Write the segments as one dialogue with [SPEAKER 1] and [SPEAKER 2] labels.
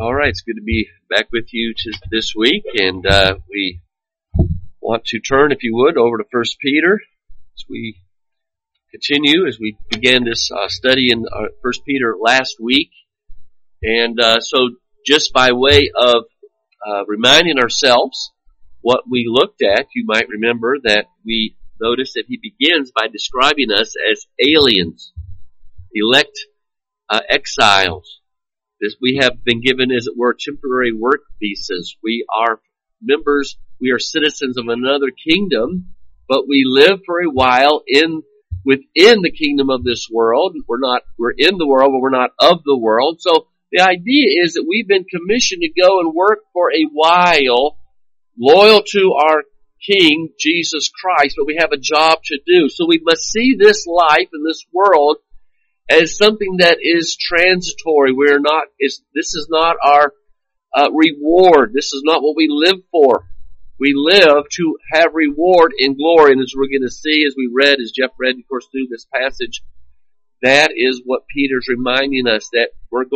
[SPEAKER 1] All right, it's good to be back with you this week, and we want to turn, if you would, over to 1 Peter as we continue, as we began this study in 1 Peter last week. And so just by way of reminding ourselves what we looked at, you might remember that we noticed that he begins by describing us as aliens, elect exiles. We have been given, as it were, temporary work visas. We are members, we are citizens of another kingdom, but we live for a while within the kingdom of this world. We're in the world, but we're not of the world. So the idea is that we've been commissioned to go and work for a while, loyal to our King, Jesus Christ, but we have a job to do. So we must see this life in this world as something that is transitory. This is not our reward. This is not what we live for. We live to have reward in glory. And as we're going to see, as Jeff read, of course, through this passage, that is what Peter's reminding us, that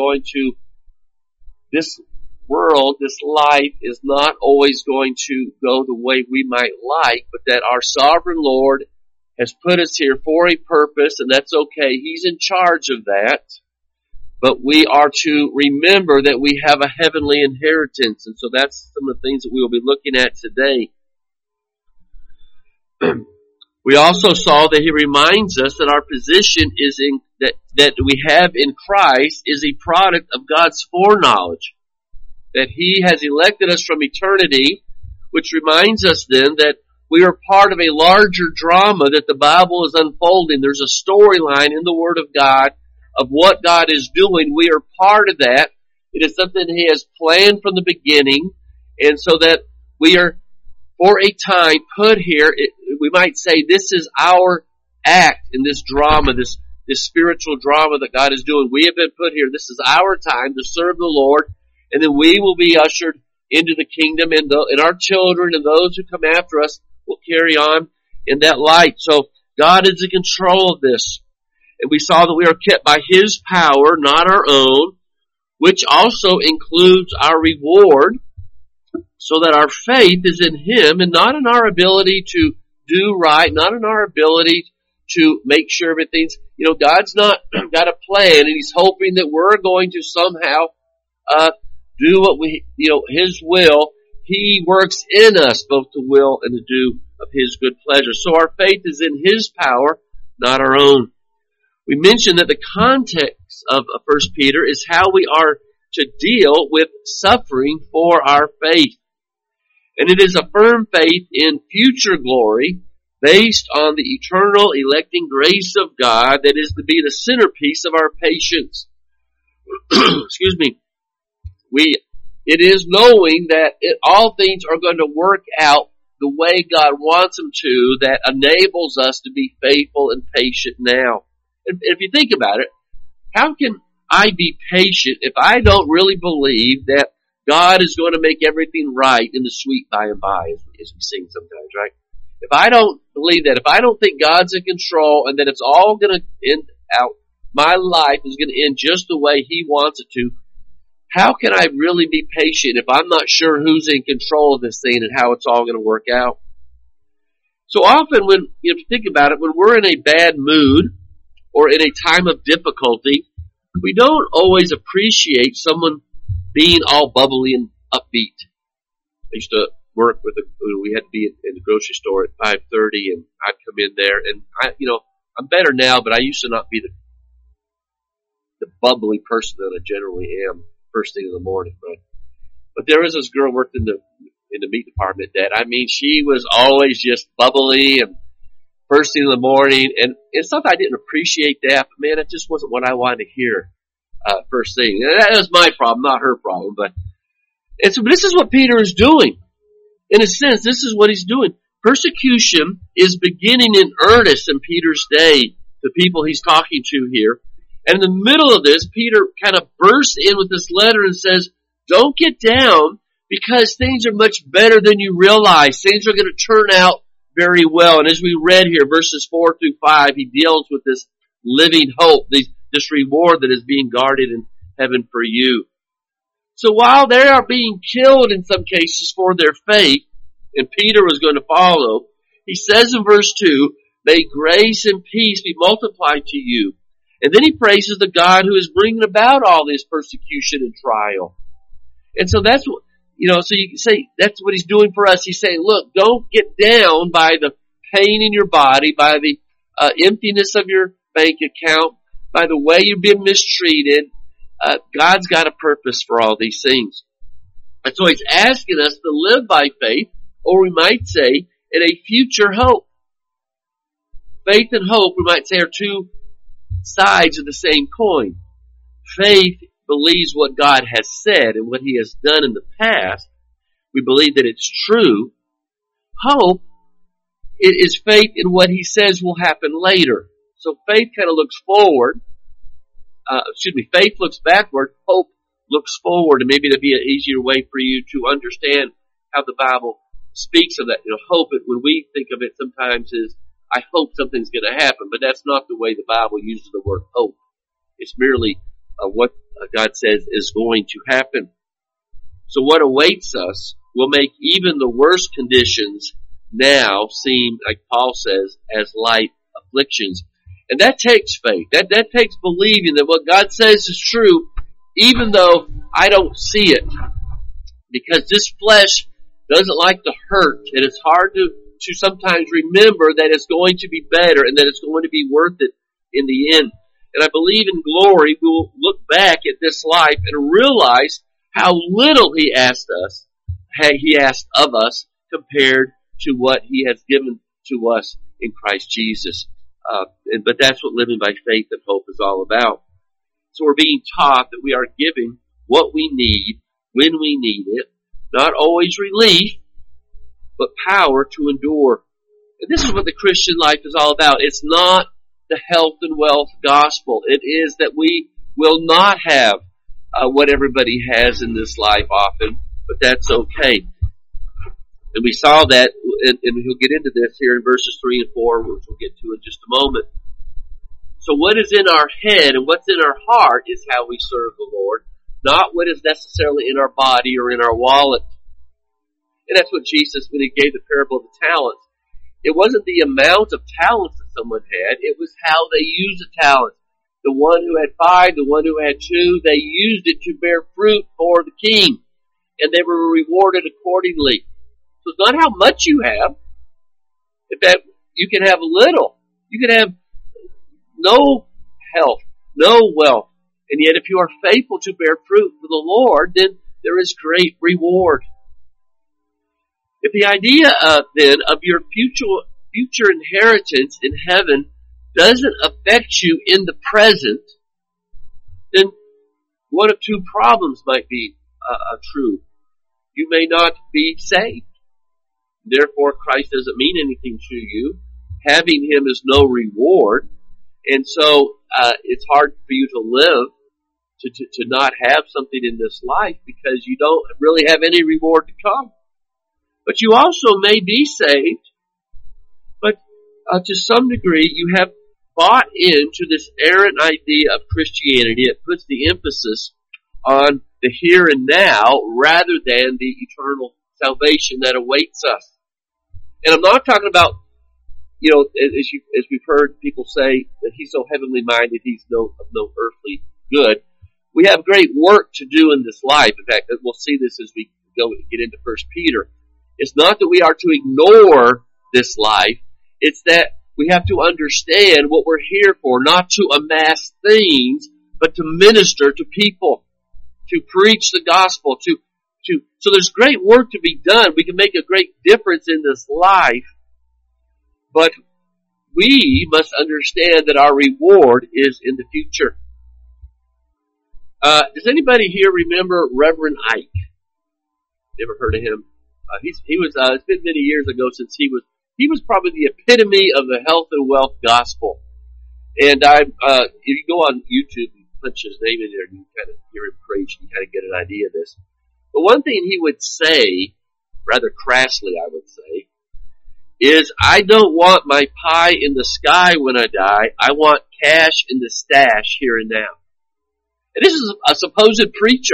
[SPEAKER 1] this world, this life is not always going to go the way we might like, but that our sovereign Lord has put us here for a purpose, and that's okay. He's in charge of that. But we are to remember that we have a heavenly inheritance, and so that's some of the things that we will be looking at today. We also saw that he reminds us that our position is that we have in Christ is a product of God's foreknowledge. That he has elected us from eternity, which reminds us then that we are part of a larger drama that the Bible is unfolding. There's a storyline in the Word of God of what God is doing. We are part of that. It is something he has planned from the beginning, and so that we are, for a time, put here. We might say this is our act in this drama, this spiritual drama that God is doing. We have been put here. This is our time to serve the Lord, and then we will be ushered into the kingdom, and our children and those who come after us will carry on in that light. So God is in control of this. And we saw that we are kept by his power, not our own, which also includes our reward, so that our faith is in him and not in our ability to do right, not in our ability to make sure everything's, God's not got a plan, and he's hoping that we're going to somehow do what his will. He works in us both to will and to do of his good pleasure. So our faith is in his power, not our own. We mentioned that the context of 1 Peter is how we are to deal with suffering for our faith. And it is a firm faith in future glory based on the eternal electing grace of God that is to be the centerpiece of our patience. Excuse me. It is knowing that all things are going to work out the way God wants them to, that enables us to be faithful and patient now. And if you think about it, how can I be patient if I don't really believe that God is going to make everything right in the sweet by and by, as we sing sometimes, right? If I don't believe that, if I don't think God's in control and that it's all going to end out, my life is going to end just the way he wants it to, how can I really be patient if I'm not sure who's in control of this thing and how it's all going to work out? So often when, if you think about it, when we're in a bad mood or in a time of difficulty, we don't always appreciate someone being all bubbly and upbeat. I used to work we had to be in the grocery store at 5:30, and I'd come in there, and I'm better now, but I used to not be the bubbly person that I generally am first thing in the morning, right? But there was this girl worked in the meat department she was always just bubbly and first thing in the morning, and it's not that I didn't appreciate that, but man, it just wasn't what I wanted to hear first thing. And that was my problem, not her problem. But this is what Peter is doing. In a sense, this is what he's doing. Persecution is beginning in earnest in Peter's day, the people he's talking to here. And in the middle of this, Peter kind of bursts in with this letter and says, don't get down because things are much better than you realize. Things are going to turn out very well. And as we read here, verses 4 through 5, he deals with this living hope, this reward that is being guarded in heaven for you. So while they are being killed in some cases for their faith, and Peter was going to follow, he says in verse 2, may grace and peace be multiplied to you. And then he praises the God who is bringing about all this persecution and trial. And so that's what, so you can say that's what he's doing for us. He's saying, look, don't get down by the pain in your body, by the emptiness of your bank account, by the way you've been mistreated. God's got a purpose for all these things. And so he's asking us to live by faith, or we might say, in a future hope. Faith and hope, we might say, are two sides of the same coin. Faith believes what God has said and what He has done in the past. We believe that it's true. Hope is faith in what He says will happen later. So faith kind of looks forward. Faith looks backward. Hope looks forward. And maybe it'd be an easier way for you to understand how the Bible speaks of that. Hope, when we think of it sometimes is, I hope something's going to happen, but that's not the way the Bible uses the word hope. It's merely what God says is going to happen. So what awaits us will make even the worst conditions now seem, like Paul says, as light afflictions. And that takes faith. That takes believing that what God says is true, even though I don't see it. Because this flesh doesn't like to hurt, and it's hard to sometimes remember that it's going to be better and that it's going to be worth it in the end. And I believe in glory we will look back at this life and realize how little He asked of us compared to what He has given to us in Christ Jesus. But that's what living by faith and hope is all about. So we're being taught that we are given what we need when we need it, not always relief, but power to endure. And this is what the Christian life is all about. It's not the health and wealth gospel. It is that we will not have what everybody has in this life often, but that's okay. And we saw that, and he'll get into this here in verses 3 and 4, which we'll get to in just a moment. So what is in our head and what's in our heart is how we serve the Lord, not what is necessarily in our body or in our wallet. And that's what Jesus, when He gave the parable of the talents, it wasn't the amount of talents that someone had, it was how they used the talents. The one who had 5, the one who had 2, they used it to bear fruit for the king, and they were rewarded accordingly. So it's not how much you have. In fact, you can have little. You can have no health, no wealth, and yet if you are faithful to bear fruit for the Lord, then there is great reward. If the idea then of your future inheritance in heaven doesn't affect you in the present, then one of two problems might be true. You may not be saved. Therefore, Christ doesn't mean anything to you. Having Him is no reward. And so it's hard for you to live, to not have something in this life because you don't really have any reward to come. But you also may be saved, but to some degree you have bought into this errant idea of Christianity. It puts the emphasis on the here and now rather than the eternal salvation that awaits us. And I'm not talking about, as we've heard people say that he's so heavenly minded, he's of no earthly good. We have great work to do in this life. In fact, we'll see this as we get into 1 Peter. It's not that we are to ignore this life. It's that we have to understand what we're here for, not to amass things, but to minister to people, to preach the gospel, so there's great work to be done. We can make a great difference in this life, but we must understand that our reward is in the future. Does anybody here remember Reverend Ike? You ever heard of him? It's been many years ago since he was probably the epitome of the health and wealth gospel. And if you go on YouTube and punch his name in there, you kind of hear him preach, and you kind of get an idea of this. But one thing he would say, rather crassly I would say, is, I don't want my pie in the sky when I die. I want cash in the stash here and now. And this is a supposed preacher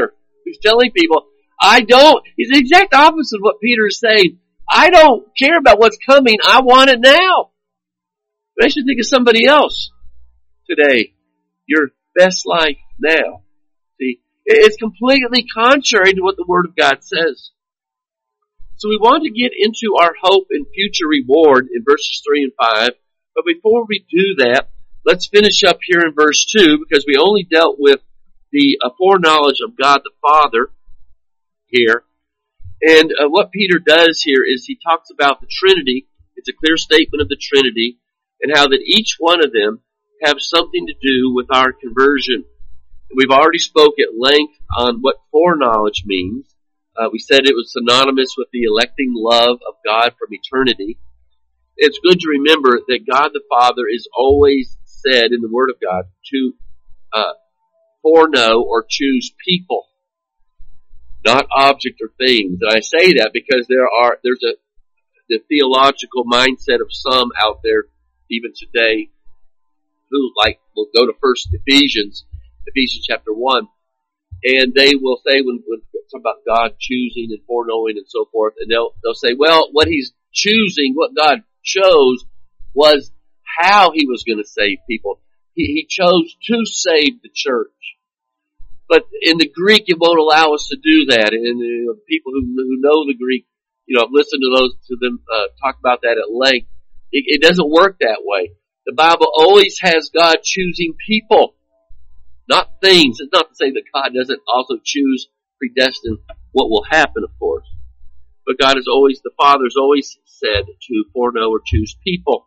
[SPEAKER 1] He's telling people, he's the exact opposite of what Peter is saying. I don't care about what's coming. I want it now. But I should think of somebody else today. Your best life now. See, it's completely contrary to what the Word of God says. So we want to get into our hope and future reward in verses 3 and 5. But before we do that, let's finish up here in verse 2, because we only dealt with the foreknowledge of God the Father here. And what Peter does here is he talks about the Trinity. It's a clear statement of the Trinity, and how that each one of them have something to do with our conversion. And we've already spoke at length on what foreknowledge means. We said it was synonymous with the electing love of God from eternity. It's good to remember that God the Father is always said in the Word of God to foreknow or choose people, not object or things. And I say that because there's the theological mindset of some out there even today who will go to Ephesians chapter 1, and they will say when talk about God choosing and foreknowing and so forth, and they'll say, well, what He's choosing, what God chose, was how He was going to save people. He chose to save the church. But in the Greek, it won't allow us to do that. And people who know the Greek, I've listened to them talk about that at length. It doesn't work that way. The Bible always has God choosing people, not things. It's not to say that God doesn't also choose, predestine what will happen, of course. But the Father's always said to foreknow or choose people.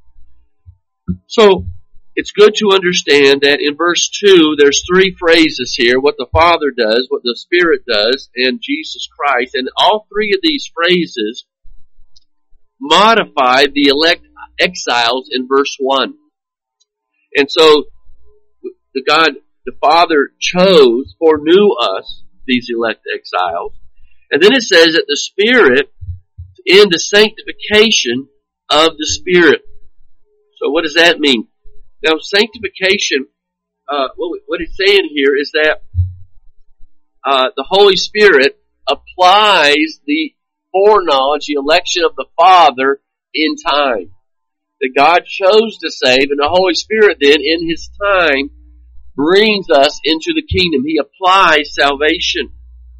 [SPEAKER 1] So, it's good to understand that in verse 2, there's three phrases here: what the Father does, what the Spirit does, and Jesus Christ. And all three of these phrases modify the elect exiles in verse 1. And so, the Father foreknew us, these elect exiles. And then it says that the Spirit in the sanctification of the Spirit. So what does that mean? Now, sanctification, what it's saying here is that the Holy Spirit applies the foreknowledge, the election of the Father in time. That God chose to save, and the Holy Spirit then, in His time, brings us into the kingdom. He applies salvation.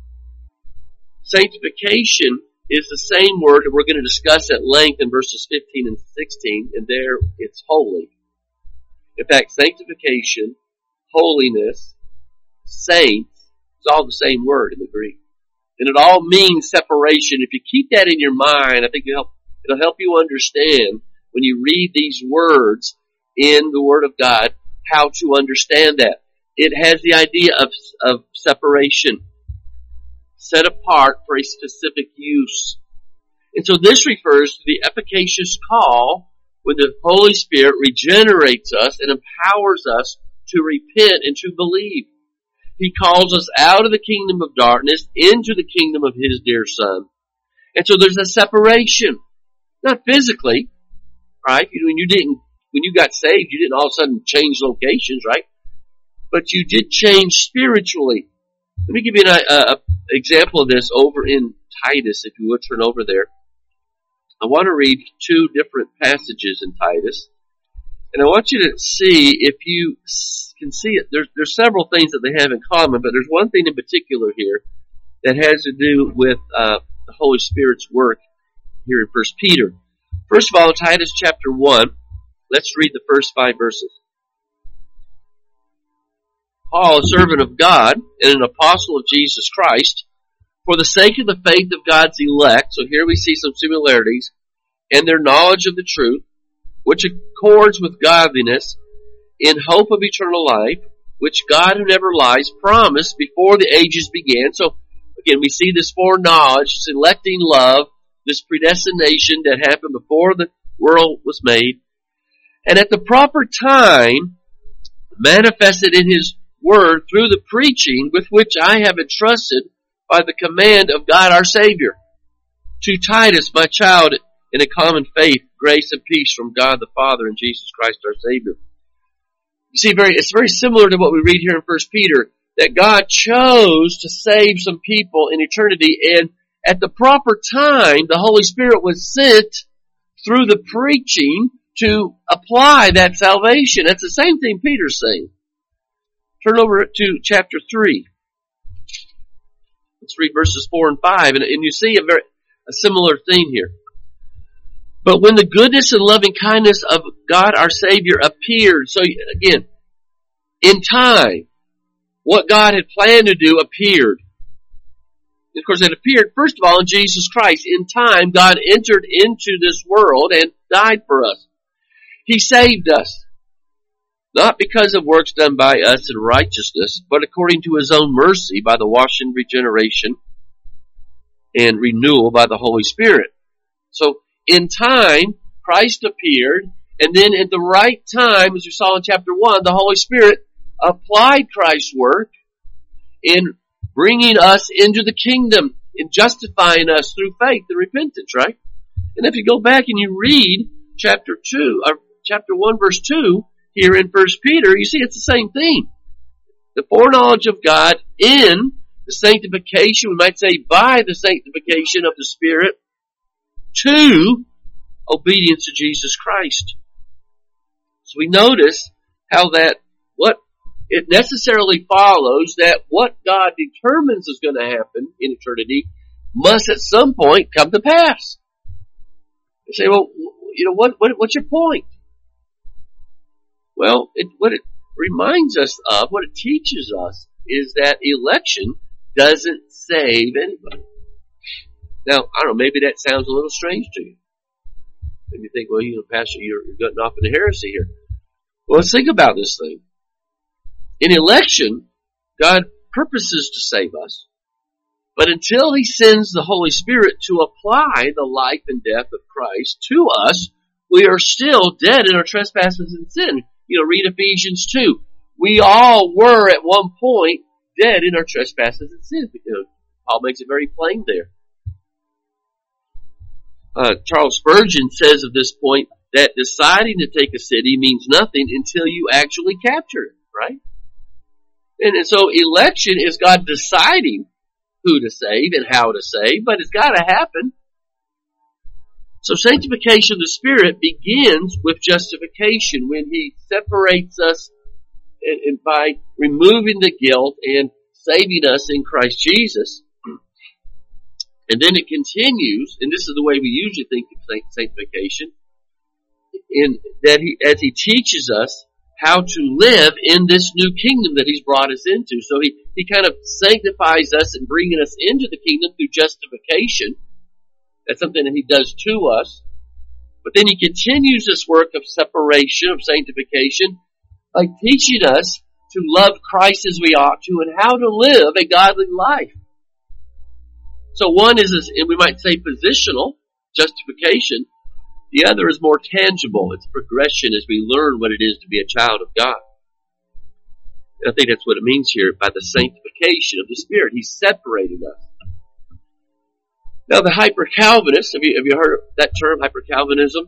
[SPEAKER 1] Sanctification is the same word that we're going to discuss at length in verses 15 and 16, and there it's holy. In fact, sanctification, holiness, saints, it's all the same word in the Greek. And it all means separation. If you keep that in your mind, I think it'll help you understand when you read these words in the Word of God, how to understand that. It has the idea of separation, set apart for a specific use. And so this refers to the efficacious call when the Holy Spirit regenerates us and empowers us to repent and to believe. He calls us out of the kingdom of darkness into the kingdom of His dear Son. And so there's a separation. Not physically, right? When you got saved, you didn't all of a sudden change locations, right? But you did change spiritually. Let me give you an example of this over in Titus, if you would turn over there. I want to read two different passages in Titus. And I want you to see if you can see it. There's several things that they have in common, but there's one thing in particular here that has to do with the Holy Spirit's work here in 1 Peter. First of all, Titus chapter 1, let's read the first 5 verses. Paul, a servant of God and an apostle of Jesus Christ, for the sake of the faith of God's elect, so here we see some similarities, and their knowledge of the truth, which accords with godliness, in hope of eternal life, which God who never lies promised before the ages began. So again, we see this foreknowledge, this electing love, this predestination that happened before the world was made, and at the proper time manifested in His word through the preaching with which I have entrusted by the command of God our Savior. To Titus, my child, in a common faith, grace and peace from God the Father and Jesus Christ our Savior. You see, it's very similar to what we read here in 1 Peter, that God chose to save some people in eternity, and at the proper time, the Holy Spirit was sent through the preaching to apply that salvation. That's the same thing Peter's saying. Turn over to chapter 3. Let's read verses 4 and 5, and you see a similar theme here. But when the goodness and loving kindness of God our Savior appeared, so again, in time, what God had planned to do appeared. Of course, it appeared, first of all, in Jesus Christ. In time, God entered into this world and died for us. He saved us. Not because of works done by us in righteousness, but according to His own mercy by the washing, regeneration, and renewal by the Holy Spirit. So, in time, Christ appeared, and then at the right time, as we saw in chapter 1, the Holy Spirit applied Christ's work in bringing us into the kingdom, in justifying us through faith and repentance, right? And if you go back and you read chapter 1 verse 2, here in 1 Peter, you see it's the same thing. The foreknowledge of God in the sanctification, we might say by the sanctification of the Spirit, to obedience to Jesus Christ. So we notice how that it necessarily follows that what God determines is going to happen in eternity must at some point come to pass. You say, well, what's your point? Well, what it reminds us of, what it teaches us, is that election doesn't save anybody. Now, I don't know, maybe that sounds a little strange to you. Maybe you think, well, Pastor, you're getting off in a heresy here. Well, let's think about this thing. In election, God purposes to save us, but until He sends the Holy Spirit to apply the life and death of Christ to us, we are still dead in our trespasses and sin. Read Ephesians 2. We all were at one point dead in our trespasses and sin. Paul makes it very plain there. Charles Spurgeon says of this point that deciding to take a city means nothing until you actually capture it, right? And so election is God deciding who to save and how to save, but it's got to happen. So sanctification of the Spirit begins with justification, when He separates us and by removing the guilt and saving us in Christ Jesus. And then it continues, and this is the way we usually think of sanctification, in that as He teaches us how to live in this new kingdom that He's brought us into. So He kind of sanctifies us and bringing us into the kingdom through justification. That's something that He does to us. But then He continues this work of separation, of sanctification, by teaching us to love Christ as we ought to and how to live a godly life. So one is, and we might say, positional, justification. The other is more tangible. It's progression as we learn what it is to be a child of God. And I think that's what it means here by the sanctification of the Spirit. He's separated us. Now the hyper-Calvinists, have you heard that term, hyper-Calvinism?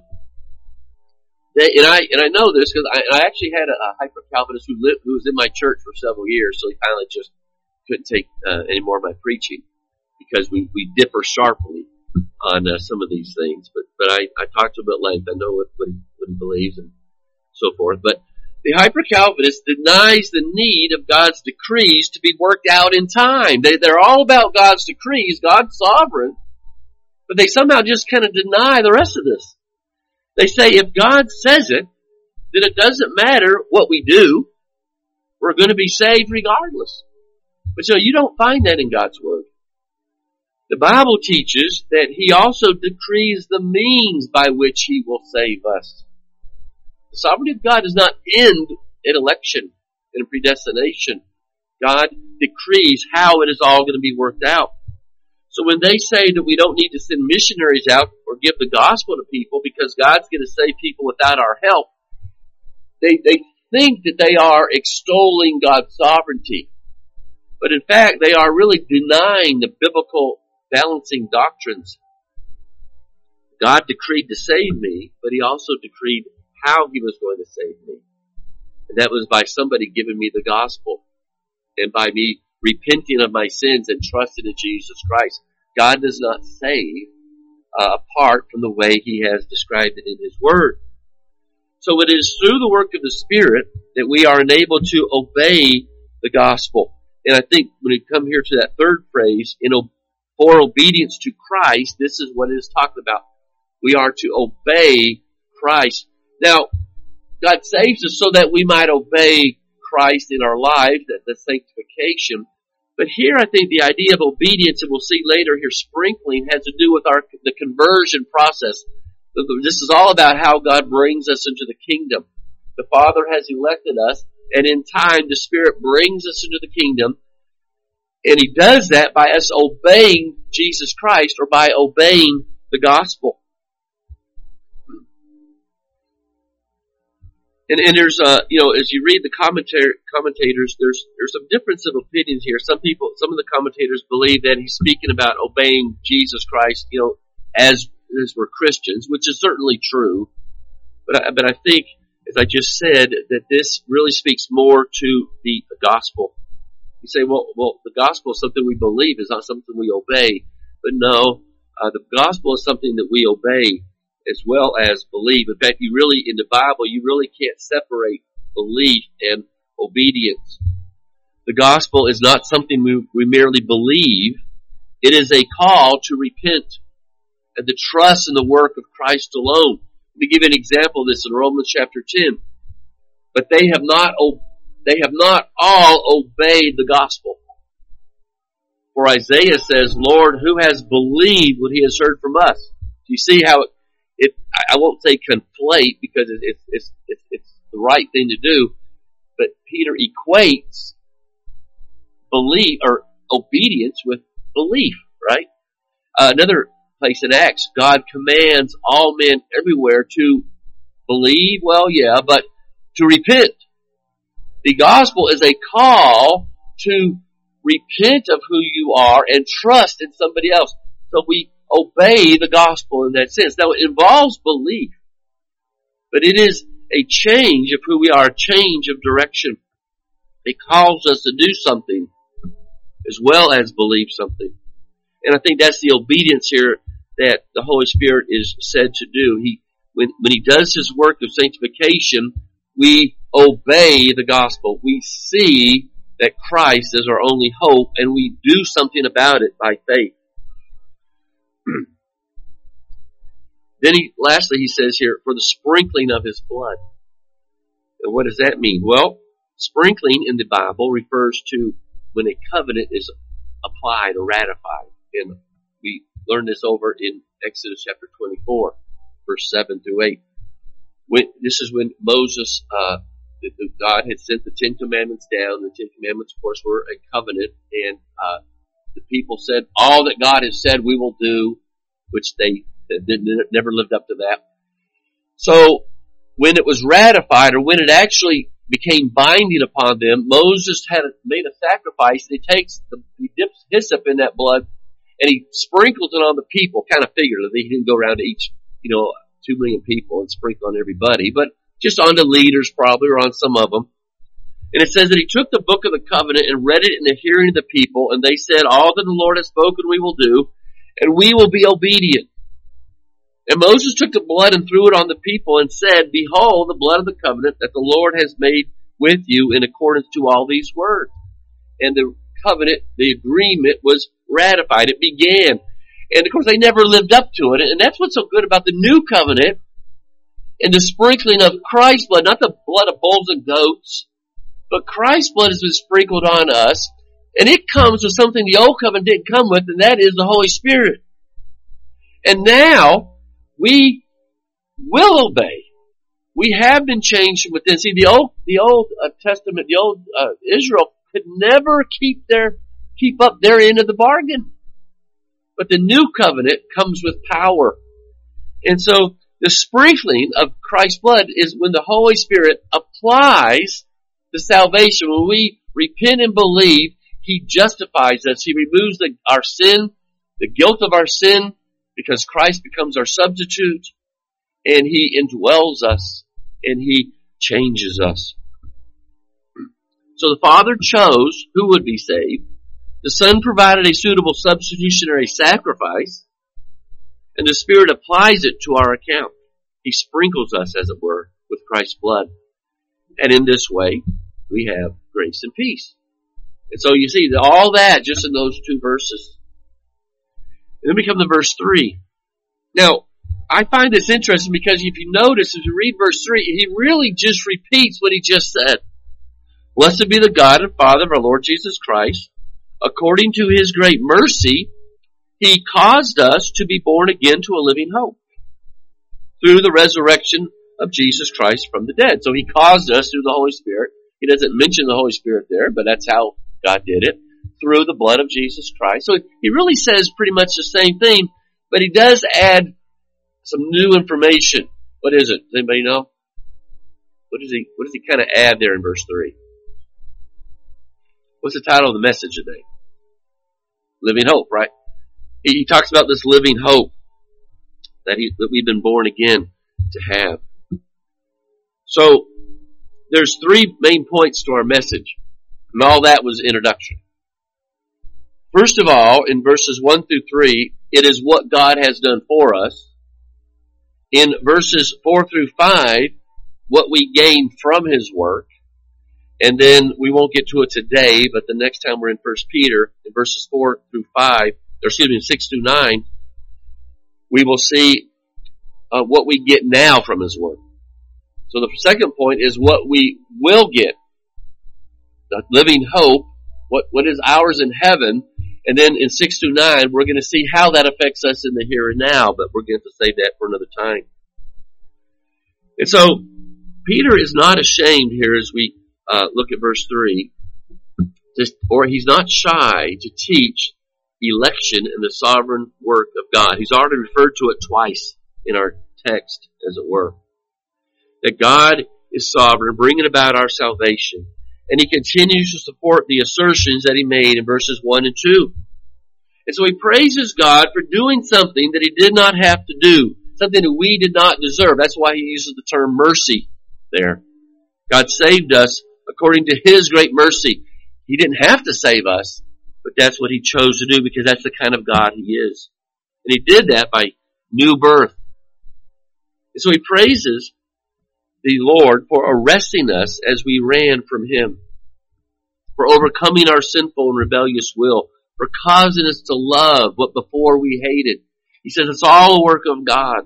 [SPEAKER 1] And I know this because I actually had a hyper-Calvinist who was in my church for several years, so he finally just couldn't take any more of my preaching because we differ sharply on some of these things. But I talked to him at length. I know what he believes and so forth. But the hyper-Calvinist denies the need of God's decrees to be worked out in time. They're all about God's decrees, God's sovereign, but they somehow just kind of deny the rest of this. They say if God says it, then it doesn't matter what we do. We're going to be saved regardless. But you don't find that in God's Word. The Bible teaches that He also decrees the means by which He will save us. The sovereignty of God does not end at election and predestination. God decrees how it is all going to be worked out. So when they say that we don't need to send missionaries out or give the gospel to people because God's going to save people without our help, they think that they are extolling God's sovereignty. But in fact, they are really denying the biblical balancing doctrines. God decreed to save me, but He also decreed how He was going to save me. And that was by somebody giving me the gospel. and by me repenting of my sins and trusting in Jesus Christ. God does not save apart from the way He has described it in His Word. So it is through the work of the Spirit that we are enabled to obey the gospel. And I think when we come here to that third phrase, for obedience to Christ, this is what it is talking about. We are to obey Christ. Now, God saves us so that we might obey Christ in our lives, the sanctification. But here I think the idea of obedience, and we'll see later here, sprinkling, has to do with the conversion process. This is all about how God brings us into the kingdom. The Father has elected us, and in time the Spirit brings us into the kingdom, and He does that by us obeying Jesus Christ, or by obeying the gospel. And there's as you read the commentators, there's some difference of opinions here. Some of the commentators believe that he's speaking about obeying Jesus Christ, as we're Christians, which is certainly true. But I think, as I just said, that this really speaks more to the gospel. You say, well, the gospel is something we believe, it's not something we obey. But no, the gospel is something that we obey as well as believe. In fact, in the Bible, you really can't separate belief and obedience. The gospel is not something we merely believe. It is a call to repent and to trust in the work of Christ alone. Let me give you an example of this in Romans chapter 10. But they have not all obeyed the gospel. For Isaiah says, Lord, who has believed what he has heard from us? Do you see how I won't say conflate, because it's the right thing to do, but Peter equates belief or obedience with belief, right? Another place in Acts, God commands all men everywhere to believe, but to repent. The gospel is a call to repent of who you are and trust in somebody else. So we obey the gospel in that sense. Now, it involves belief, but it is a change of who we are, a change of direction. It calls us to do something as well as believe something. And I think that's the obedience here that the Holy Spirit is said to do. When He does His work of sanctification, we obey the gospel. We see that Christ is our only hope, and we do something about it by faith. Then lastly he says here, for the sprinkling of His blood. And what does that mean? Well, sprinkling in the Bible refers to when a covenant is applied or ratified. And we learn this over in Exodus chapter 24, verse 7 through 8. This is when Moses, God had sent the Ten Commandments down. The Ten Commandments, of course, were a covenant, and the people said, all that God has said we will do, which they never lived up to that. So when it was ratified, or when it actually became binding upon them, Moses had made a sacrifice, and he dips hyssop in that blood, and he sprinkles it on the people, kind of figuratively. He didn't go around to each, 2 million people and sprinkle on everybody, but just on the leaders probably, or on some of them. And it says that he took the book of the covenant and read it in the hearing of the people, and they said, all that the Lord has spoken we will do, and we will be obedient. And Moses took the blood and threw it on the people and said, behold, the blood of the covenant that the Lord has made with you in accordance to all these words. And the covenant, the agreement was ratified. It began. And of course they never lived up to it. And that's what's so good about the new covenant and the sprinkling of Christ's blood, not the blood of bulls and goats, but Christ's blood has been sprinkled on us. And it comes with something the old covenant didn't come with, and that is the Holy Spirit. And now we will obey. We have been changed from within. See, the old Testament, the old Israel could never keep up their end of the bargain. But the new covenant comes with power. And so the sprinkling of Christ's blood is when the Holy Spirit applies the salvation. When we repent and believe, He justifies us. He removes our sin, the guilt of our sin, because Christ becomes our substitute, and He indwells us, and He changes us. So the Father chose who would be saved. The Son provided a suitable substitutionary sacrifice. And the Spirit applies it to our account. He sprinkles us, as it were, with Christ's blood. And in this way, we have grace and peace. And so you see all that just in those two verses. And then we come to verse 3. Now, I find this interesting because if you notice, as you read verse 3, he really just repeats what he just said. Blessed be the God and Father of our Lord Jesus Christ. According to His great mercy, He caused us to be born again to a living hope through the resurrection of Jesus Christ from the dead. So He caused us through the Holy Spirit. He doesn't mention the Holy Spirit there, but that's how God did it, through the blood of Jesus Christ. So He really says pretty much the same thing, but He does add some new information. What is it? Does anybody know? What does he kind of add there in verse 3? What's the title of the message today? Living hope, right? He talks about this living hope that we've been born again to have. So, there's three main points to our message. And all that was introduction. First of all, in verses 1 through 3, it is what God has done for us. In verses 4 through 5, what we gain from His work. And then we won't get to it today, but the next time we're in 1 Peter, in verses 6 through 9, we will see what we get now from His work. So the second point is what we will get. The living hope, what is ours in heaven. And then in 6 through 9, we're going to see how that affects us in the here and now, but we're going to save that for another time. And so, Peter is not ashamed here as we look at verse 3, or he's not shy to teach election and the sovereign work of God. He's already referred to it twice in our text, as it were. That God is sovereign, bringing about our salvation. And he continues to support the assertions that he made in verses 1 and 2. And so he praises God for doing something that He did not have to do, something that we did not deserve. That's why he uses the term mercy there. God saved us according to His great mercy. He didn't have to save us, but that's what He chose to do because that's the kind of God He is. And He did that by new birth. And so he praises the Lord for arresting us as we ran from Him, for overcoming our sinful and rebellious will, for causing us to love what before we hated. He says it's all a work of God.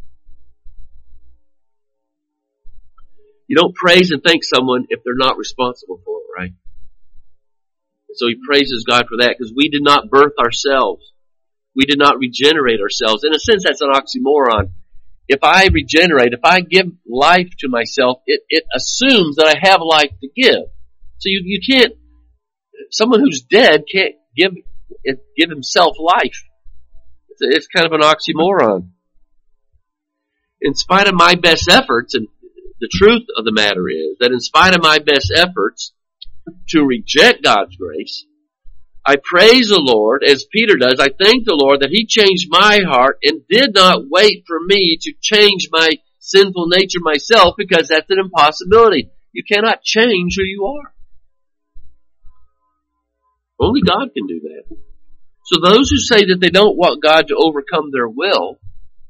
[SPEAKER 1] You don't praise and thank someone if they're not responsible for it, right? So he praises God for that because we did not birth ourselves. We did not regenerate ourselves. In a sense, that's an oxymoron. If I regenerate, if I give life to myself, it assumes that I have life to give. So you can't, someone who's dead can't give himself life. It's kind of an oxymoron. In spite of my best efforts, and the truth of the matter is that in spite of my best efforts to reject God's grace, I praise the Lord, as Peter does. I thank the Lord that He changed my heart and did not wait for me to change my sinful nature myself, because that's an impossibility. You cannot change who you are. Only God can do that. So those who say that they don't want God to overcome their will,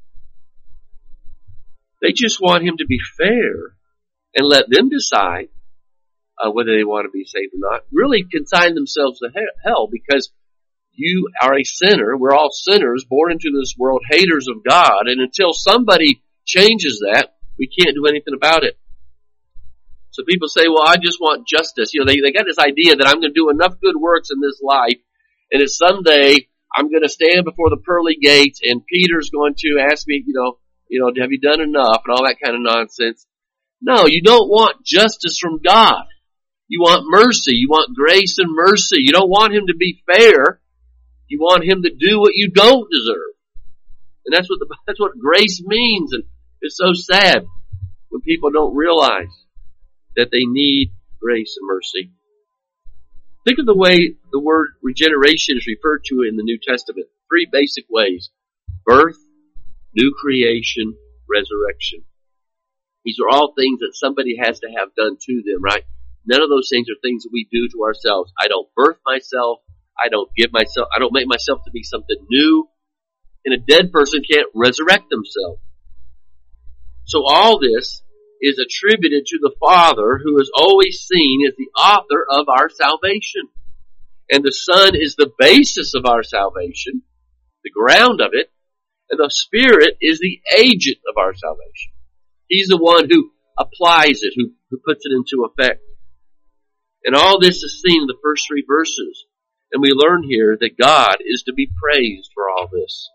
[SPEAKER 1] they just want Him to be fair and let them decide whether they want to be saved or not, really consign themselves to hell, because you are a sinner. We're all sinners born into this world, haters of God, and until somebody changes that, we can't do anything about it. So people say, well, I just want justice. You know, they got this idea that I'm going to do enough good works in this life, and that someday I'm going to stand before the pearly gates, and Peter's going to ask me, you know, have you done enough, and all that kind of nonsense. No, you don't want justice from God. You want mercy. You want grace and mercy. You don't want Him to be fair. You want Him to do what you don't deserve. And that's what grace means. And it's so sad when people don't realize that they need grace and mercy. Think of the way the word regeneration is referred to in the New Testament. 3 basic ways: birth, new creation, resurrection. These are all things that somebody has to have done to them, right? None of those things are things that we do to ourselves. I don't birth myself. I don't make myself to be something new. And a dead person can't resurrect themselves. So all this is attributed to the Father, who is always seen as the author of our salvation. And the Son is the basis of our salvation, the ground of it, and the Spirit is the agent of our salvation. He's the one who applies it, who puts it into effect. And all this is seen in the first 3 verses. And we learn here that God is to be praised for all this.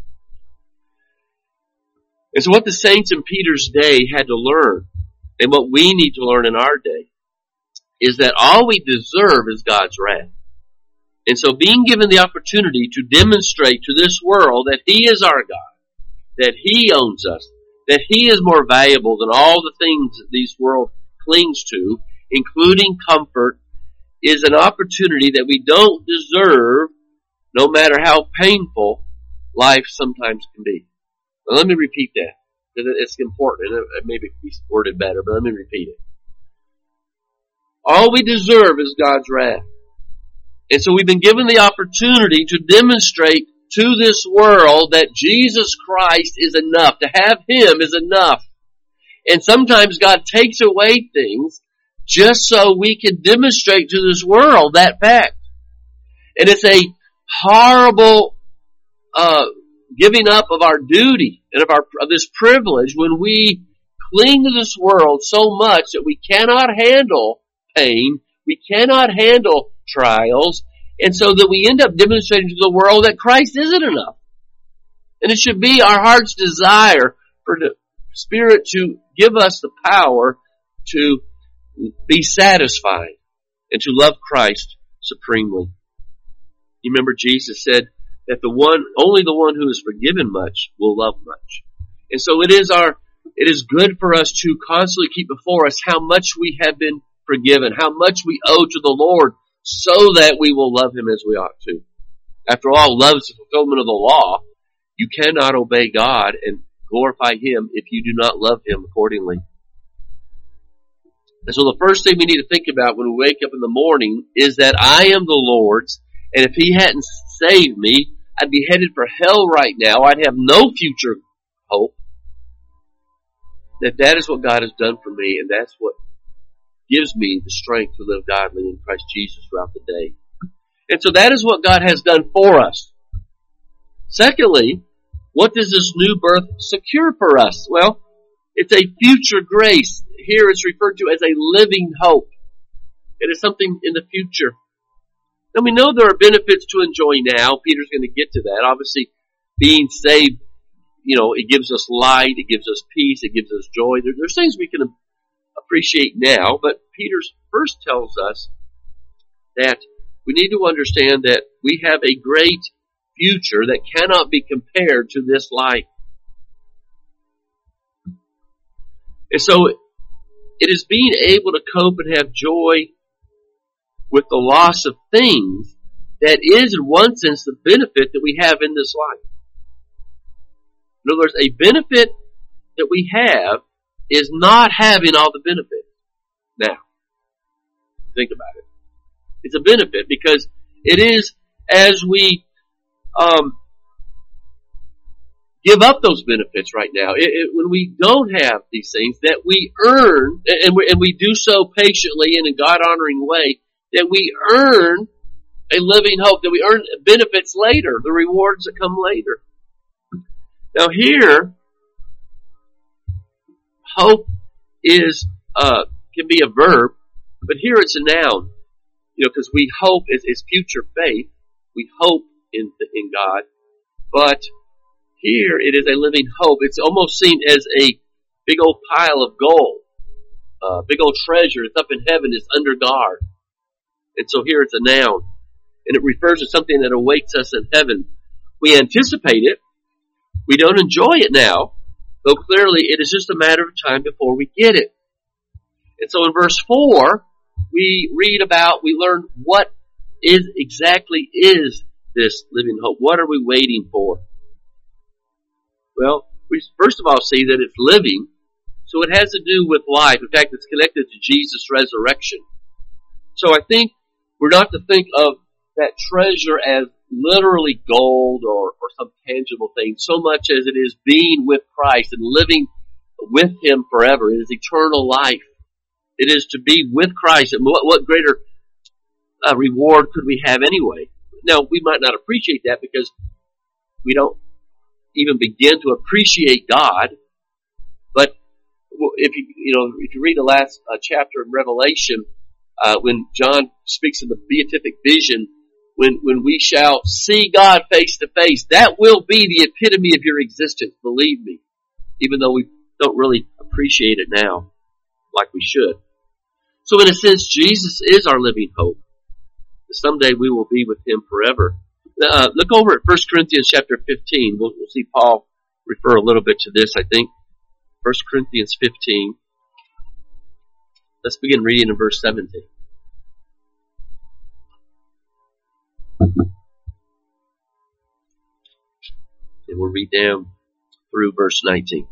[SPEAKER 1] And so what the saints in Peter's day had to learn, and what we need to learn in our day, is that all we deserve is God's wrath. And so being given the opportunity to demonstrate to this world that He is our God, that He owns us, that He is more valuable than all the things that this world clings to, including comfort, is an opportunity that we don't deserve, no matter how painful life sometimes can be. Now let me repeat that, because it's important, and maybe it can be worded better, but let me repeat it. All we deserve is God's wrath. And so we've been given the opportunity to demonstrate to this world that Jesus Christ is enough. To have Him is enough. And sometimes God takes away things just so we can demonstrate to this world that fact. And it's a horrible giving up of our duty and of this privilege when we cling to this world so much that we cannot handle pain, we cannot handle trials, and so that we end up demonstrating to the world that Christ isn't enough. And it should be our heart's desire for the Spirit to give us the power to be satisfied and to love Christ supremely. You remember Jesus said that only the one who is forgiven much will love much. And so it is good for us to constantly keep before us how much we have been forgiven, how much we owe to the Lord, so that we will love Him as we ought to. After all, love is the fulfillment of the law. You cannot obey God and glorify Him if you do not love Him accordingly. And so the first thing we need to think about when we wake up in the morning is that I am the Lord's, and if He hadn't saved me, I'd be headed for hell right now. I'd have no future hope. That is what God has done for me, and that's what gives me the strength to live godly in Christ Jesus throughout the day. And so that is what God has done for us. Secondly, what does this new birth secure for us? Well, it's a future grace. Here it's referred to as a living hope. It is something in the future. Now we know there are benefits to enjoy now. Peter's going to get to that. Obviously, being saved, it gives us light, it gives us peace, it gives us joy. There's things we can appreciate now, but Peter first tells us that we need to understand that we have a great future that cannot be compared to this life. And so it is being able to cope and have joy with the loss of things that is, in one sense, the benefit that we have in this life. In other words, a benefit that we have is not having all the benefits. Now, think about it. It's a benefit because it is as we give up those benefits right now, when we don't have these things that we earn, and we do so patiently in a God-honoring way, that we earn a living hope, that we earn benefits later, the rewards that come later. Now here, hope can be a verb, but here it's a noun. Because we hope is future faith. We hope in God. But here it is a living hope. It's almost seen as a big old pile of gold. Big old treasure. It's up in heaven. It's under guard. And so here it's a noun. And it refers to something that awaits us in heaven. We anticipate it. We don't enjoy it now. Though clearly it is just a matter of time before we get it. And so in verse 4, we learn what exactly is this living hope. What are we waiting for? Well, we first of all see that it's living, so it has to do with life. In fact, it's connected to Jesus' resurrection. So I think we're not to think of that treasure as literally gold or some tangible thing, so much as it is being with Christ and living with Him forever. It is eternal life. It is to be with Christ. And what greater reward could we have anyway? Now, we might not appreciate that because we don't even begin to appreciate God. But if you read the last chapter of Revelation, when John speaks of the beatific vision, when we shall see God face to face, that will be the epitome of your existence, believe me, even though we don't really appreciate it now like we should. So in a sense, Jesus is our living hope. Someday we will be with Him forever. Look over at 1 Corinthians chapter 15. We'll see Paul refer a little bit to this, I think. 1 Corinthians 15. Let's begin reading in verse 17. And we'll read down through verse 19.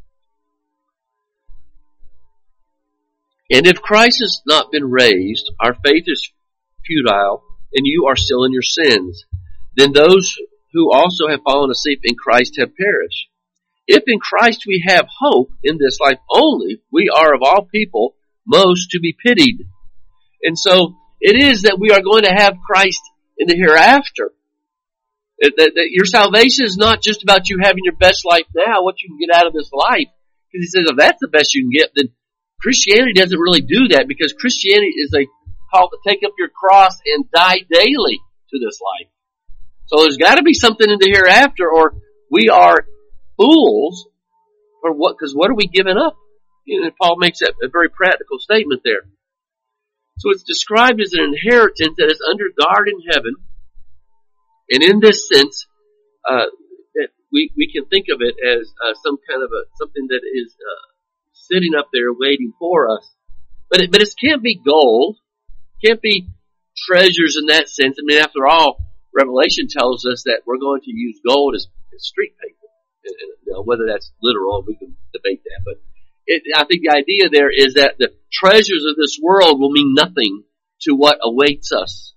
[SPEAKER 1] And if Christ has not been raised, our faith is futile, and you are still in your sins. Then those who also have fallen asleep in Christ have perished. If in Christ we have hope in this life only, we are of all people most to be pitied. And so it is that we are going to have Christ in the hereafter. That your salvation is not just about you having your best life now, what you can get out of this life. Because He says if that's the best you can get, then Christianity doesn't really do that, because Christianity is a call to take up your cross and die daily to this life. So there's got to be something in the hereafter, or we are fools. Or what? Because what are we giving up? And Paul makes a very practical statement there. So it's described as an inheritance that is under guard in heaven, and in this sense, that we can think of it as some kind of something that is sitting up there waiting for us. But it can't be gold, can't be treasures in that sense. I mean, after all, Revelation tells us that we're going to use gold as street paper. And, whether that's literal, we can debate that. But I think the idea there is that the treasures of this world will mean nothing to what awaits us.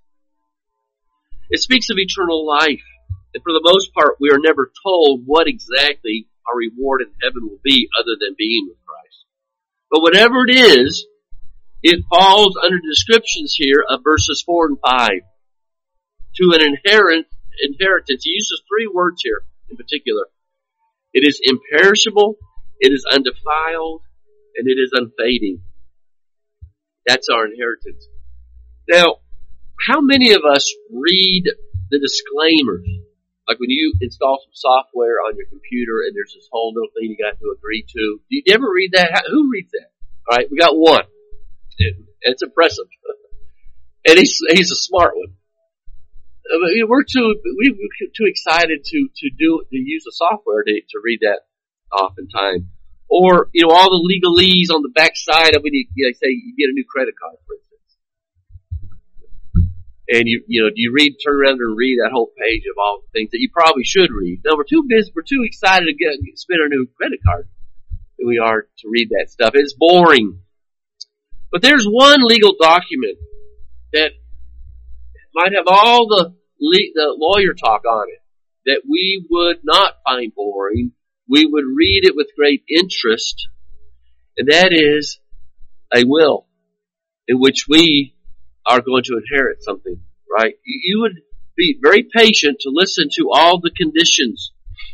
[SPEAKER 1] It speaks of eternal life. And for the most part, we are never told what exactly our reward in heaven will be other than being with Christ. But whatever it is, it falls under descriptions here of verses 4 and 5. To an inheritance. He uses 3 words here in particular. It is imperishable, it is undefiled, and it is unfading. That's our inheritance. Now, how many of us read the disclaimers? Like when you install some software on your computer and there's this whole little thing you got to agree to. Do you ever read that? Who reads that? All right, we got one. It's impressive. And he's a smart one. We're too excited to use the software to read that oftentimes. Or, all the legalese on the back side of it, say you get a new credit card, for instance. And you turn around and read that whole page of all the things that you probably should read. No, we're too excited to spend our new credit card than we are to read that stuff. It's boring. But there's one legal document that might have all the lawyer talk on it that we would not find boring. We would read it with great interest, and that is a will in which we are going to inherit something, right? You would be very patient to listen to all the conditions.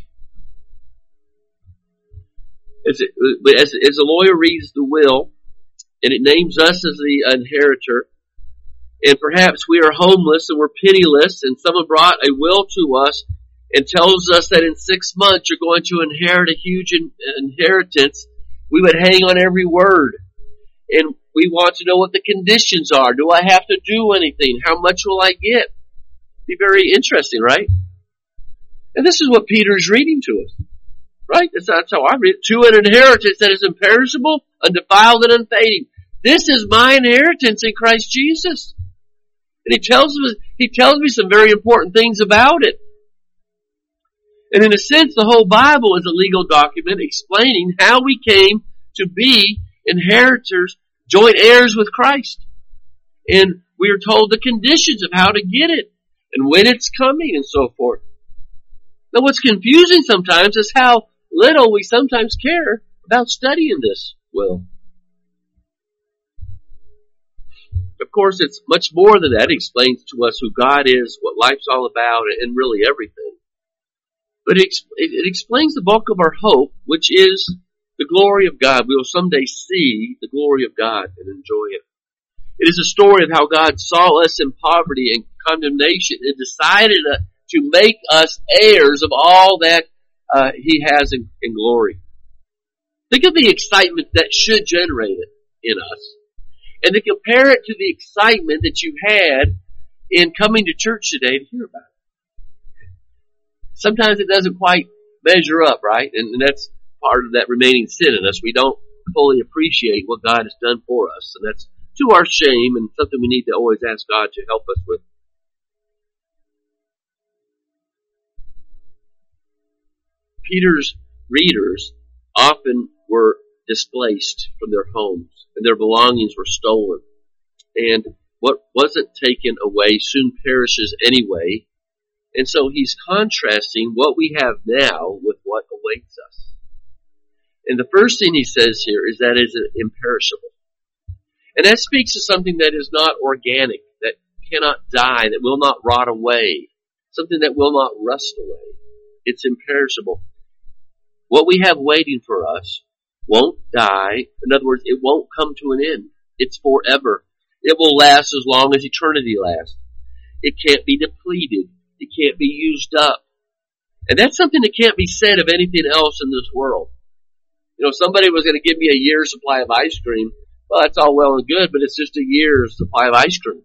[SPEAKER 1] As the lawyer reads the will, and it names us as the inheritor, and perhaps we are homeless and we're penniless, and someone brought a will to us and tells us that in 6 months you're going to inherit a huge inheritance, we would hang on every word. And we want to know what the conditions are. Do I have to do anything? How much will I get? Be very interesting, right? And this is what Peter is reading to us. Right? That's how I read it. To an inheritance that is imperishable, undefiled, and unfading. This is my inheritance in Christ Jesus. And he tells me some very important things about it. And in a sense, the whole Bible is a legal document explaining how we came to be inheritors, joint heirs with Christ. And We are told the conditions of how to get it and when it's coming and so forth. Now what's confusing sometimes is how little we sometimes care about studying this will. Of course, it's much more than that. It explains to us who God is, what life's all about, and really everything. But it explains the bulk of our hope, which is the glory of God. We will someday see the glory of God and enjoy it. It is a story of how God saw us in poverty and condemnation and decided to make us heirs of all that He has in glory. Think of the excitement that should generate it in us, and to compare it to the excitement that you had in coming to church today to hear about it. Sometimes it doesn't quite measure up, right? And that's part of that remaining sin in us. We don't fully appreciate what God has done for us, and that's to our shame and something we need to always ask God to help us with. Peter's readers often were displaced from their homes, and their belongings were stolen. And what wasn't taken away soon perishes anyway. And so he's contrasting what we have now with what awaits us. And the first thing he says here is that it's imperishable. And that speaks to something that is not organic, that cannot die, that will not rot away, something that will not rust away. It's imperishable. What we have waiting for us won't die. In other words, it won't come to an end. It's forever. It will last as long as eternity lasts. It can't be depleted. It can't be used up. And that's something that can't be said of anything else in this world. You know, somebody was going to give me a year's supply of ice cream. Well, that's all well and good, but it's just a year's supply of ice cream.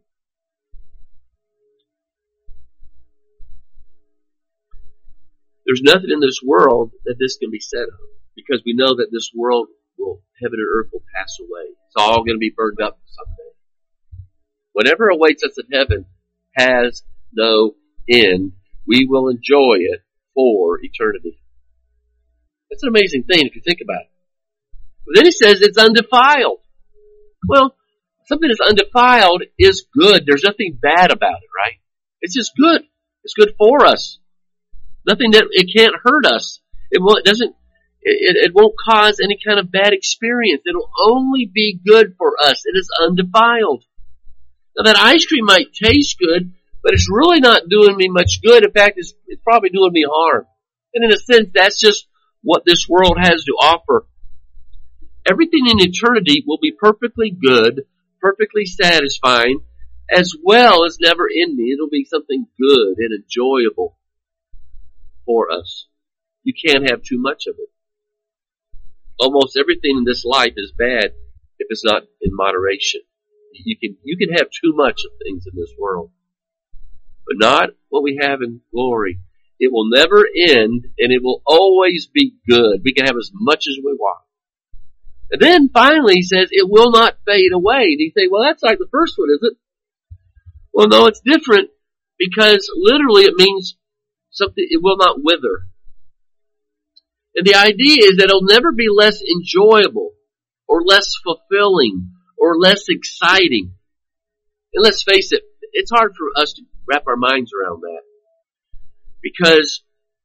[SPEAKER 1] There's nothing in this world that this can be said of, because we know that this world heaven and earth will pass away. It's all going to be burned up someday. Whatever awaits us in heaven has no end. We will enjoy it for eternity. That's an amazing thing if you think about it. But then he says it's undefiled. Well, something that's undefiled is good. There's nothing bad about it, right? It's just good. It's good for us. Nothing that it can't hurt us. It won't cause any kind of bad experience. It'll only be good for us. It is undefiled. Now that ice cream might taste good, but it's really not doing me much good. In fact, it's probably doing me harm. And in a sense, that's just what this world has to offer. Everything in eternity will be perfectly good, perfectly satisfying, as well as never ending. It'll be something good and enjoyable for us. You can't have too much of it. Almost everything in this life is bad if it's not in moderation. You can have too much of things in this world, but not what we have in glory. It will never end, and it will always be good. We can have as much as we want. And then finally he says it will not fade away. And you think, well, that's like the first one, is it? Well, no, it's different, because literally it means something, it will not wither. And the idea is that it'll never be less enjoyable or less fulfilling or less exciting. And let's face it, it's hard for us to wrap our minds around that. Because,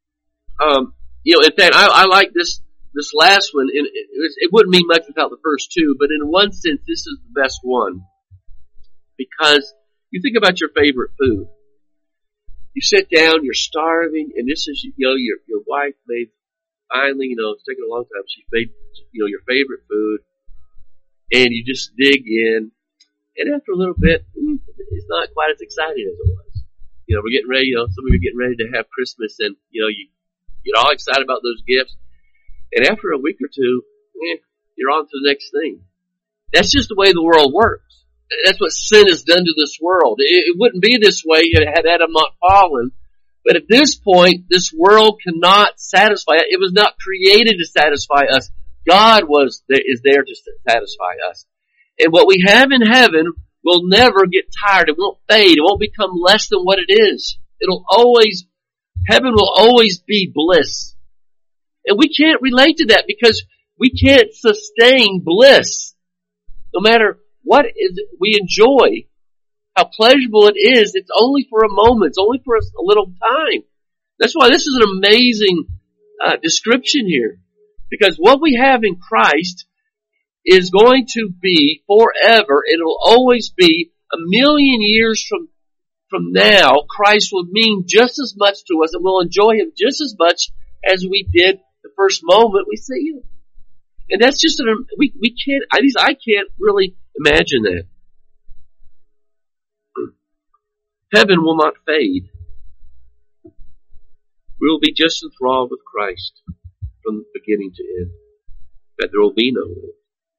[SPEAKER 1] in fact, I like this last one. And it wouldn't mean much without the first two, but in one sense, this is the best one. Because you think about your favorite food. You sit down, you're starving, and this is, your wife made, finally, it's taken a long time, she made, your favorite food, and you just dig in, and after a little bit, it's not quite as exciting as it was. We're getting ready, some of you are getting ready to have Christmas, and, you get all excited about those gifts, and after a week or two, you're on to the next thing. That's just the way the world works. That's what sin has done to this world. It wouldn't be this way had Adam not fallen. But at this point, this world cannot satisfy it. It was not created to satisfy us. God is there to satisfy us. And what we have in heaven will never get tired. It won't fade. It won't become less than what it is. Heaven will always be bliss. And we can't relate to that because we can't sustain bliss. No matter what we enjoy, how pleasurable it is. It's only for a moment. It's only for a little time. That's why this is an amazing description here. Because what we have in Christ is going to be forever. It'll always be. 1,000,000 years from now, Christ will mean just as much to us, and we'll enjoy Him just as much as we did the first moment we see Him. And that's just we can't. At least I can't really imagine that. Heaven will not fade. We will be just enthralled with Christ from beginning to end. That there will be no end.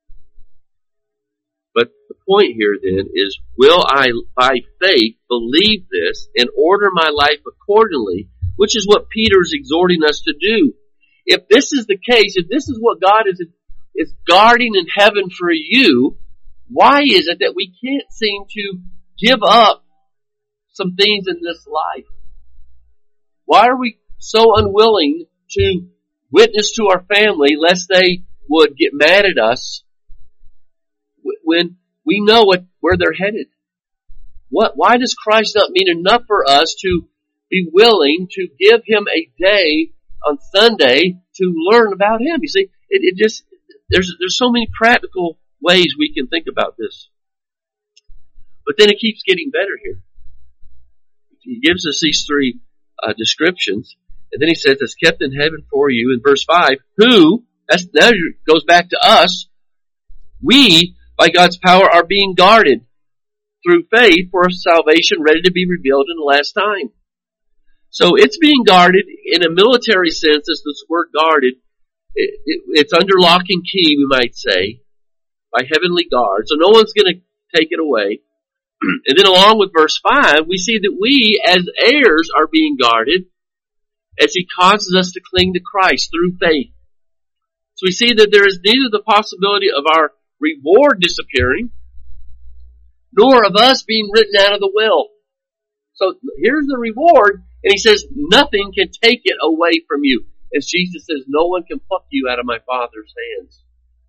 [SPEAKER 1] But the point here then is, will I by faith believe this and order my life accordingly, which is what Peter is exhorting us to do. If this is the case, if this is what God is guarding in heaven for you, why is it that we can't seem to give up some things in this life? Why are we so unwilling to witness to our family lest they would get mad at us when we know where they're headed? Why does Christ not mean enough for us to be willing to give Him a day on Sunday to learn about Him? You see, it just, there's so many practical ways we can think about this. But then it keeps getting better here. He gives us these three descriptions, and then he says, "It's kept in heaven for you," in verse 5, who, now goes back to us, we, by God's power, are being guarded through faith for salvation ready to be revealed in the last time. So it's being guarded in a military sense, as this word guarded. It's under lock and key, we might say, by heavenly guard. So no one's going to take it away. And then along with verse 5, we see that we, as heirs, are being guarded as He causes us to cling to Christ through faith. So we see that there is neither the possibility of our reward disappearing, nor of us being written out of the will. So here's the reward, and He says, nothing can take it away from you. As Jesus says, no one can pluck you out of my Father's hands.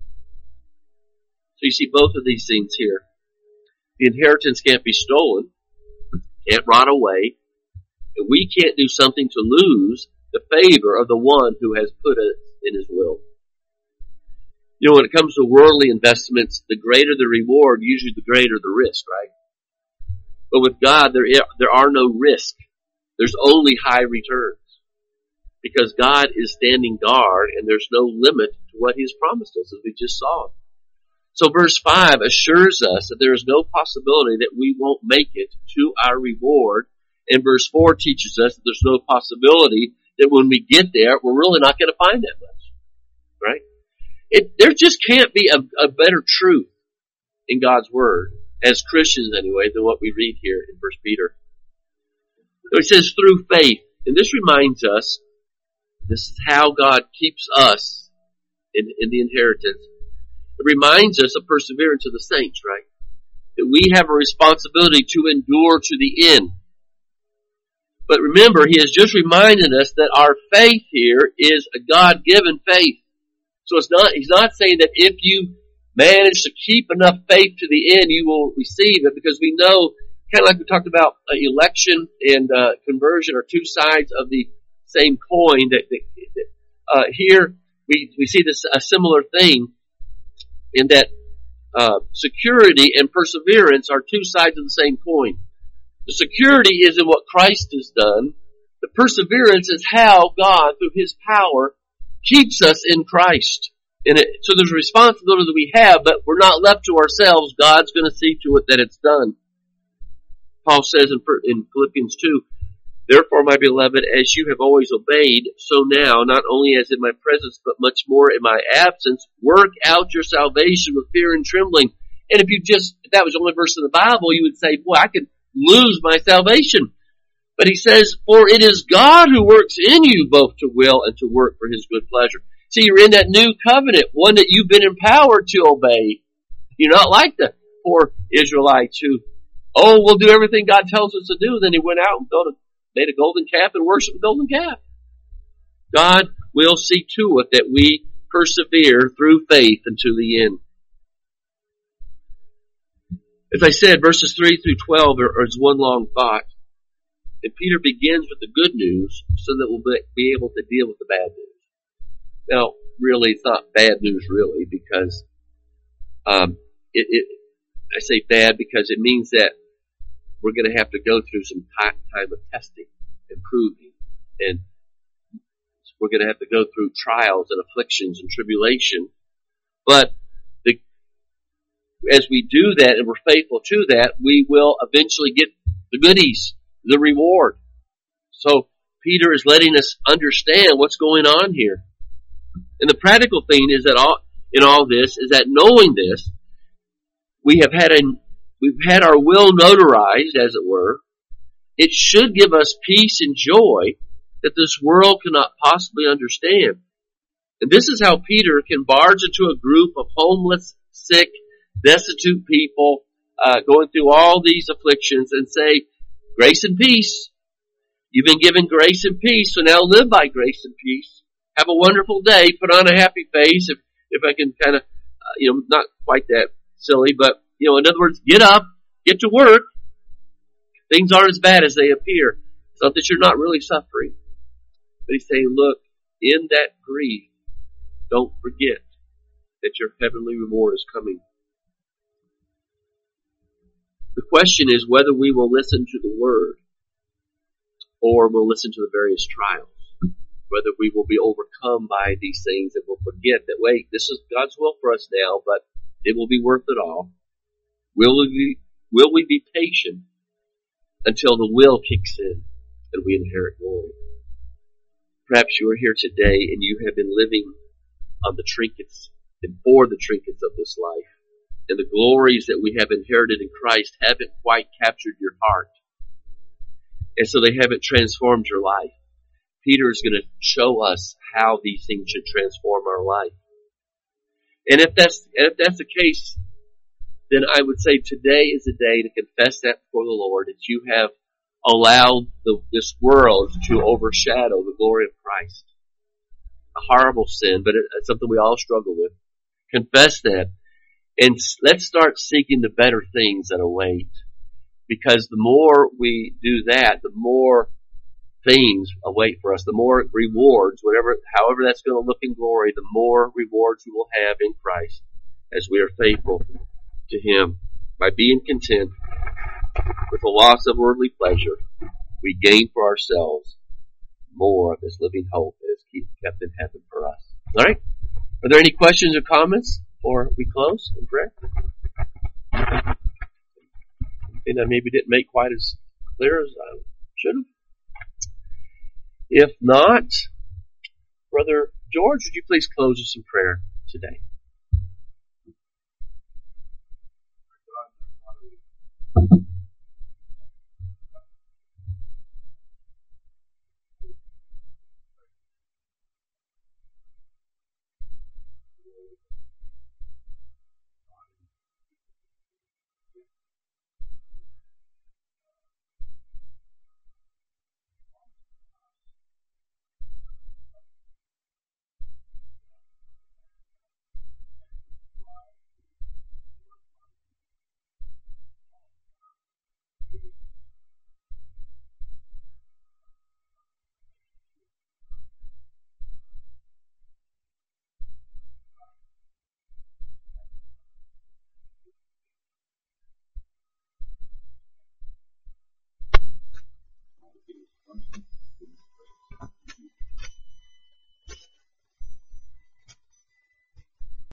[SPEAKER 1] So you see both of these things here. The inheritance can't be stolen, can't rot away, and we can't do something to lose the favor of the one who has put it in His will. You know, when it comes to worldly investments, the greater the reward, usually the greater the risk, right? But with God, there are no risk. There's only high returns. Because God is standing guard, and there's no limit to what He has promised us, as we just saw. So verse 5 assures us that there is no possibility that we won't make it to our reward. And verse 4 teaches us that there's no possibility that when we get there, we're really not going to find that much. Right? There just can't be a better truth in God's Word, as Christians anyway, than what we read here in 1 Peter. So it says, through faith. And this reminds us, this is how God keeps us in the inheritance. It reminds us of perseverance of the saints, right? That we have a responsibility to endure to the end. But remember, He has just reminded us that our faith here is a God-given faith. So He's not saying that if you manage to keep enough faith to the end, you will receive it, because we know, kind of like we talked about, election and conversion are two sides of the same coin. Here we see this a similar thing, in that security and perseverance are two sides of the same coin. The security is in what Christ has done. The perseverance is how God, through His power, keeps us in Christ. So there's a responsibility that we have, but we're not left to ourselves. God's going to see to it that it's done. Paul says in Philippians 2, "Therefore, my beloved, as you have always obeyed, so now, not only as in my presence, but much more in my absence, work out your salvation with fear and trembling." And if that was the only verse in the Bible, you would say, boy, I could lose my salvation. But he says, "For it is God who works in you both to will and to work for His good pleasure." See, you're in that new covenant, one that you've been empowered to obey. You're not like the poor Israelites who, we'll do everything God tells us to do. Then he went out and made a golden calf and worshiped a golden calf. God will see to it that we persevere through faith until the end. As I said, verses 3 through 12 is one long thought. And Peter begins with the good news so that we'll be able to deal with the bad news. Now, really, it's not bad news, really, because I say bad because it means that we're going to have to go through some time of testing and proving. And we're going to have to go through trials and afflictions and tribulation. But as we do that and we're faithful to that, we will eventually get the goodies, the reward. So Peter is letting us understand what's going on here. And the practical thing is that in all this is that knowing this, we've had our will notarized, as it were. It should give us peace and joy that this world cannot possibly understand. And this is how Peter can barge into a group of homeless, sick, destitute people going through all these afflictions and say, grace and peace. You've been given grace and peace, so now live by grace and peace. Have a wonderful day. Put on a happy face, if I can kind of, not quite that silly, but, in other words, get up, get to work. Things aren't as bad as they appear. It's not that you're not really suffering. But he's saying, look, in that grief, don't forget that your heavenly reward is coming. The question is whether we will listen to the word or we'll listen to the various trials. Whether we will be overcome by these things and we'll forget that, wait, this is God's will for us now, but it will be worth it all. Will we be patient until the will kicks in and we inherit glory? Perhaps you are here today and you have been living on the trinkets and for the trinkets of this life. And the glories that we have inherited in Christ haven't quite captured your heart. And so they haven't transformed your life. Peter is going to show us how these things should transform our life. And if that's the case, then I would say today is the day to confess that before the Lord, that you have allowed this world to overshadow the glory of Christ. A horrible sin, but it's something we all struggle with. Confess that. And let's start seeking the better things that await. Because the more we do that, the more things await for us, the more rewards, however that's going to look in glory, the more rewards we will have in Christ as we are faithful to Him. By being content with the loss of worldly pleasure, we gain for ourselves more of this living hope that is kept in heaven for us. All right? Are there any questions or comments before we close in prayer? And I maybe didn't make quite as clear as I should have. If not, Brother George, would you please close us in prayer today?